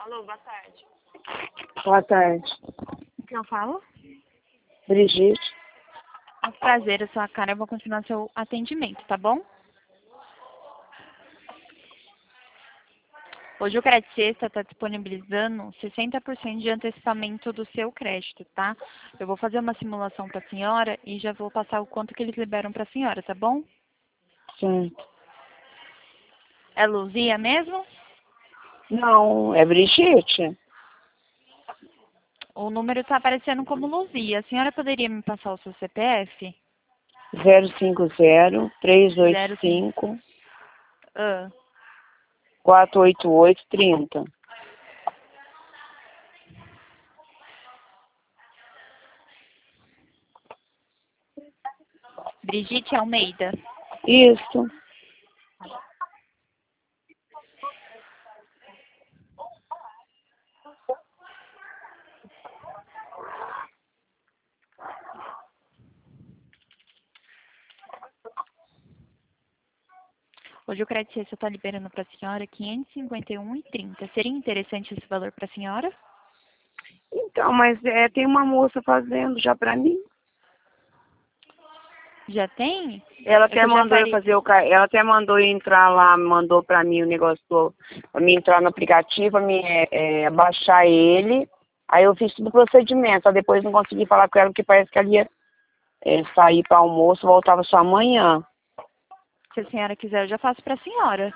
Alô, boa tarde. Boa tarde. Quem eu falo? Brigitte. É um prazer, eu sou a Cara, eu vou continuar seu atendimento, tá bom? Hoje o Crédito Sexta está disponibilizando 60% de antecipamento do seu crédito, tá? Eu vou fazer uma simulação para a senhora e já vou passar o quanto que eles liberam para a senhora, tá bom? Sim. É Luzia mesmo? Não, é Brigitte. O número está aparecendo como Luzia. A senhora poderia me passar o seu CPF? 050385 05. Ah, 48830. Brigitte Almeida. Isso. Hoje o Crédito Sexta está liberando para a senhora 551,30. Seria interessante esse valor para a senhora? Então, mas tem uma moça fazendo já pra mim. Já tem? Ela É que até eu já mandou eu faria... fazer ela até mandou eu entrar lá, mandou pra mim o negócio pra mim entrar no aplicativo, pra mim baixar ele. Aí eu fiz todo o procedimento, só depois não consegui falar com ela, porque parece que ela ia sair para almoço, voltava só amanhã. Se a senhora quiser, eu já faço para a senhora.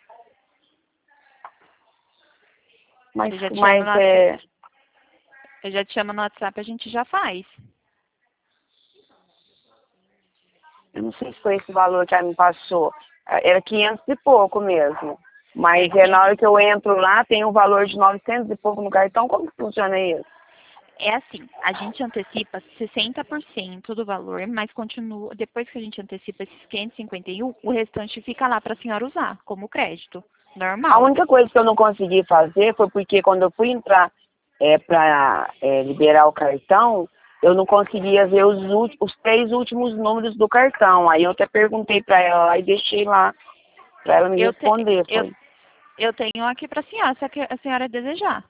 Mas, Eu já te chamo mas no WhatsApp. Eu já te chamo no WhatsApp, a gente já faz. eu não sei se foi esse valor que ela me passou. Era 500 e pouco mesmo. Mas na hora que eu entro lá, tem um valor de 900 e pouco no cartão. Como que funciona isso? É assim, a gente antecipa 60% do valor, mas continua, depois que a gente antecipa esses 551, o restante fica lá para a senhora usar, como crédito. A Normal. única coisa que eu não consegui fazer foi porque quando eu fui entrar para liberar o cartão, eu não conseguia ver os 3 últimos números do cartão. Aí eu até perguntei para ela lá e deixei lá para ela me Eu, te, responder. eu, eu tenho aqui para a senhora, se a senhora desejar.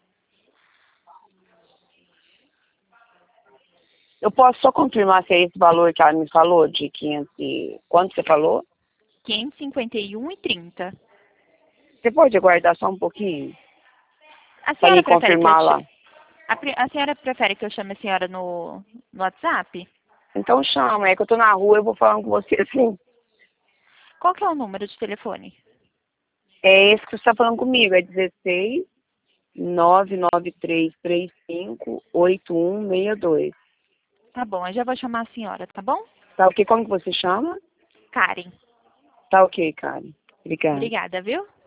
Eu posso só confirmar se é esse valor que ela me falou, de 500 quanto você falou? 551,30. Você pode aguardar só um pouquinho? A Para senhora me prefere que eu confirmar lá. te... A senhora prefere que eu chame a senhora no WhatsApp? Então chama, é que eu tô na rua, eu vou falando com você assim. Qual que é o número de telefone? É esse que você está falando comigo, é 16 99335 8162. Tá bom, eu já vou chamar a senhora, tá bom? Tá ok? Como que você chama? Karen. Tá ok, cara. Obrigada. Obrigada, viu?